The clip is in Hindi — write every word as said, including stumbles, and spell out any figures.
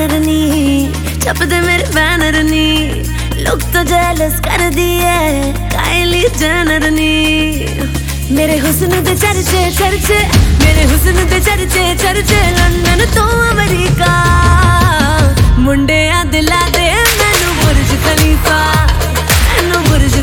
बैनर नी छपदे मेरे बैनर नी लोग तो जेलस कर दिए काइली जेनर नी मेरे हुस्न दे चर्चे चर्चे मेरे हुस्न दे चर्चे चर्चे लंदन तो